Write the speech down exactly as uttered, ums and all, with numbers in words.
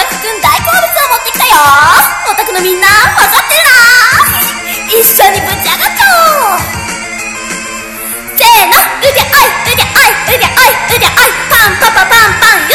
くくん大好物を持ってきたよ。お宅のみんな分かってるな。一緒にぶち上がっちゃおう。せーの、うであいうであいうであいうであい、パンパパパンパンよ。